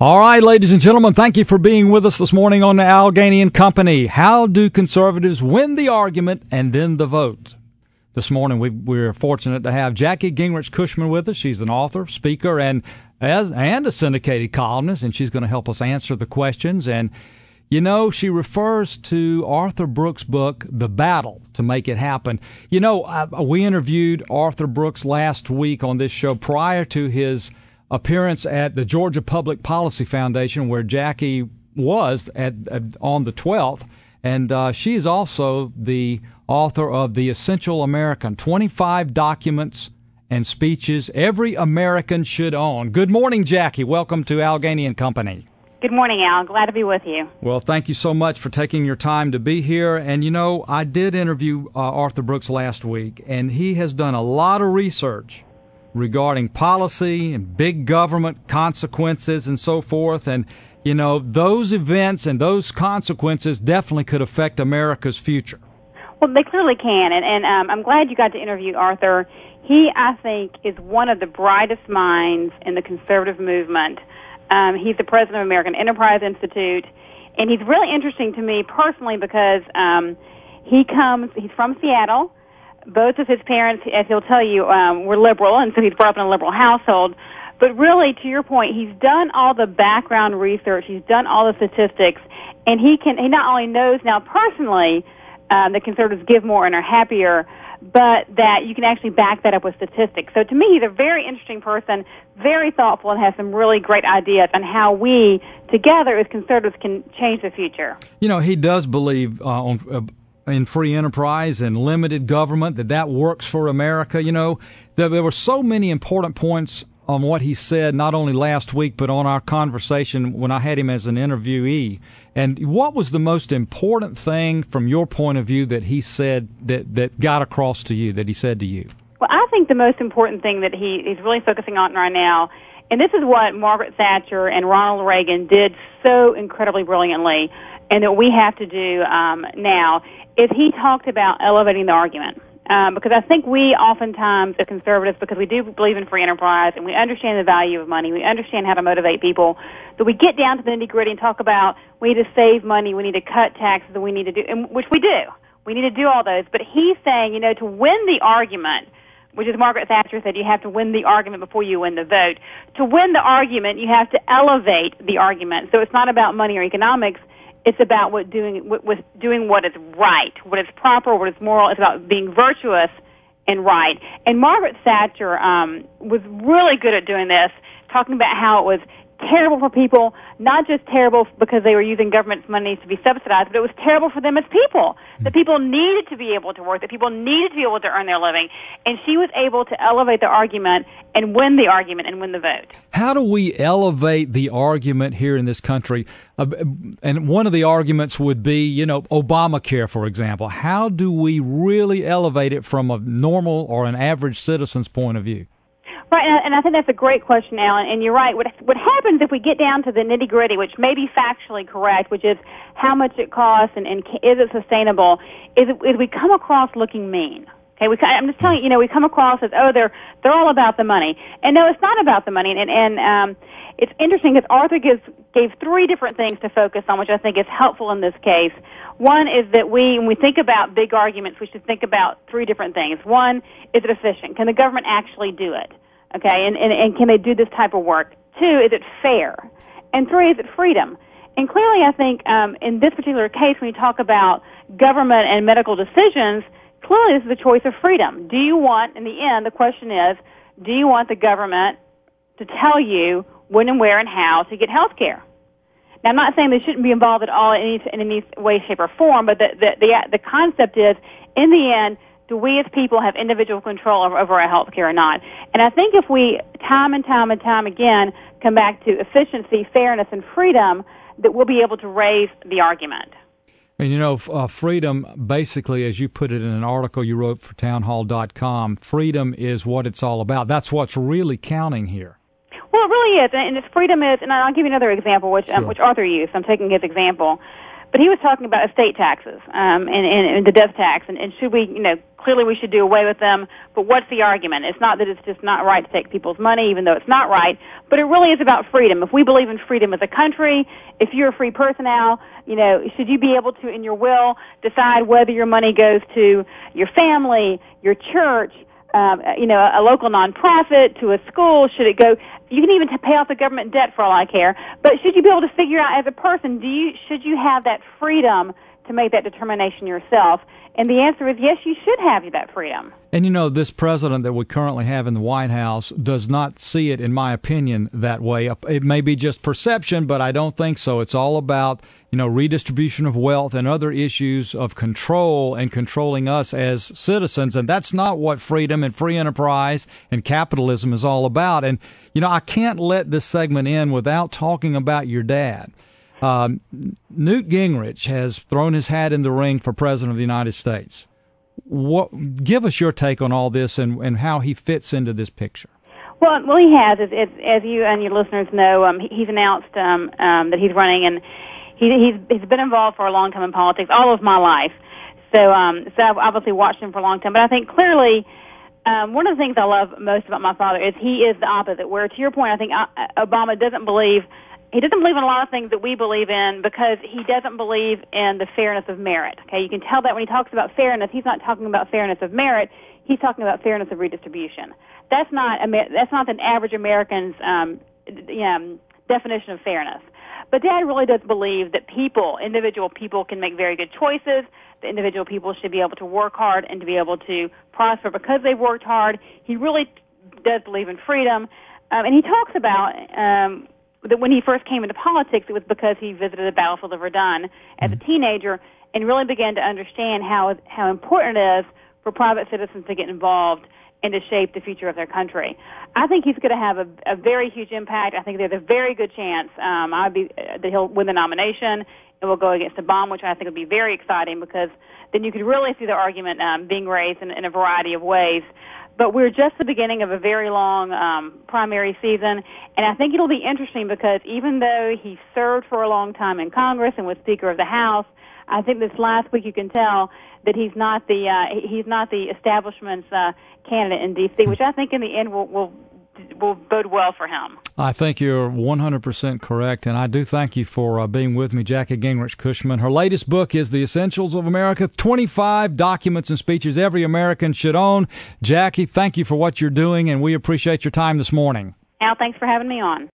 All right, ladies and gentlemen, thank you for being with us this morning on the Allegheny and Company. How do conservatives win the argument and then the vote? This morning, we're fortunate to have Jackie Gingrich Cushman with us. She's an author, speaker, and a syndicated columnist, and she's going to help us answer the questions. And, you know, she refers to Arthur Brooks' book, The Battle, to make it happen. You know, we interviewed Arthur Brooks last week on this show prior to his appearance at the Georgia Public Policy Foundation, where Jackie was on the 12th. And she is also the author of The Essential American, 25 documents and speeches every American should own. Good morning, Jackie. Welcome to Allegheny and Company. Good morning, Al. Glad to be with you. Well, thank you so much for taking your time to be here. And, you know, I did interview Arthur Brooks last week, and he has done a lot of research regarding policy and big government consequences and so forth. And, you know, those events and those consequences definitely could affect America's future. Well, they clearly can. And I'm glad you got to interview Arthur. He, I think, is one of the brightest minds in the conservative movement. He's the president of American Enterprise Institute. And he's really interesting to me personally because he's from Seattle. Both of his parents, as he'll tell you, were liberal, and so he's brought up in a liberal household. But really, to your point, he's done all the background research, he's done all the statistics, and he not only knows now personally that conservatives give more and are happier, but that you can actually back that up with statistics. So to me, he's a very interesting person, very thoughtful, and has some really great ideas on how we, together as conservatives, can change the future. You know, he does believe in free enterprise and limited government, that works for America. You know, there were so many important points on what he said, not only last week, but on our conversation when I had him as an interviewee. And what was the most important thing from your point of view that he said that got across to you, that he said to you? Well, I think the most important thing that he's really focusing on right now, and this is what Margaret Thatcher and Ronald Reagan did so incredibly brilliantly, and that we have to do now, is he talked about elevating the argument. Because I think we oftentimes, as conservatives, because we do believe in free enterprise and we understand the value of money, we understand how to motivate people, that we get down to the nitty-gritty and talk about we need to save money, we need to cut taxes, and we need to do, and which we do. We need to do all those. But he's saying, you know, to win the argument, which is Margaret Thatcher said, you have to win the argument before you win the vote. To win the argument, you have to elevate the argument. So it's not about money or economics. It's about doing what is right, what is proper, what is moral. It's about being virtuous and right. And Margaret Thatcher was really good at doing this, talking about how it was terrible for people, not just terrible because they were using government's money to be subsidized, but it was terrible for them as people. That people needed to be able to work, that people needed to be able to earn their living. And she was able to elevate the argument and win the argument and win the vote. How do we elevate the argument here in this country? And one of the arguments would be, you know, Obamacare, for example. How do we really elevate it from a normal or an average citizen's point of view? Right, and I think that's a great question, Alan, and you're right. What happens if we get down to the nitty-gritty, which may be factually correct, which is how much it costs and is it sustainable, is we come across looking mean. Okay, I'm just telling you, you know, we come across as, oh, they're all about the money. And no, it's not about the money. And it's interesting because Arthur gave three different things to focus on, which I think is helpful in this case. One is that when we think about big arguments, we should think about three different things. One, is it efficient? Can the government actually do it? Okay, and can they do this type of work? Two, is it fair? And three, is it freedom? And clearly, I think in this particular case, when you talk about government and medical decisions, clearly this is a choice of freedom. Do you want, in the end, the question is, do you want the government to tell you when and where and how to get health care? Now, I'm not saying they shouldn't be involved at all in any way, shape, or form, but the concept is, in the end, do we as people have individual control over our health care or not? And I think if we time and time again come back to efficiency, fairness, and freedom, that we'll be able to raise the argument. And, you know, freedom, basically, as you put it in an article you wrote for townhall.com, freedom is what it's all about. That's what's really counting here. Well, it really is. And its freedom is, and I'll give you another example, which Arthur used. I'm taking his example. But he was talking about estate taxes and the death tax, and should we, clearly we should do away with them, but what's the argument? It's not that it's just not right to take people's money, even though it's not right, but it really is about freedom. If we believe in freedom as a country, if you're a free person now, should you be able to, in your will, decide whether your money goes to your family, your church, a local nonprofit, to a school? Should it go? You can even pay off the government debt for all I care. But should you be able to figure out as a person, should you have that freedom to make that determination yourself? And the answer is yes, you should have that freedom. And this president that we currently have in the White House does not see it, in my opinion, that way. It may be just perception, but I don't think so. It's all about, redistribution of wealth and other issues of control and controlling us as citizens. And that's not what freedom and free enterprise and capitalism is all about. And, I can't let this segment end without talking about your dad. Newt Gingrich has thrown his hat in the ring for President of the United States. Give us your take on all this and how he fits into this picture. Well, he has. As you and your listeners know, he's announced that he's running, and he's been involved for a long time in politics, all of my life. So I've obviously watched him for a long time. But I think clearly one of the things I love most about my father is he is the opposite, where, to your point, I think Obama doesn't believe in a lot of things that we believe in because he doesn't believe in the fairness of merit. Okay, you can tell that when he talks about fairness, he's not talking about fairness of merit. He's talking about fairness of redistribution. That's not the average American's definition of fairness. But Dad really does believe that individual people, can make very good choices. The individual people should be able to work hard and to be able to prosper because they've worked hard. He really does believe in freedom, and he talks about that when he first came into politics, it was because he visited the battlefield of Verdun as a teenager and really began to understand how important it is for private citizens to get involved and to shape the future of their country. I think he's going to have a very huge impact. I think there's a very good chance that he'll win the nomination and will go against Obama, which I think would be very exciting because then you could really see the argument being raised in a variety of ways. But we're just the beginning of a very long primary season, and I think it'll be interesting because even though he served for a long time in Congress and was Speaker of the House, I think this last week you can tell that he's not the establishment's candidate in D.C., which I think in the end will bode well for him. I think you're 100% correct, and I do thank you for being with me, Jackie Gingrich Cushman. Her latest book is The Essentials of America, 25 documents and speeches every American should own. Jackie, thank you for what you're doing, and we appreciate your time this morning. Al, thanks for having me on.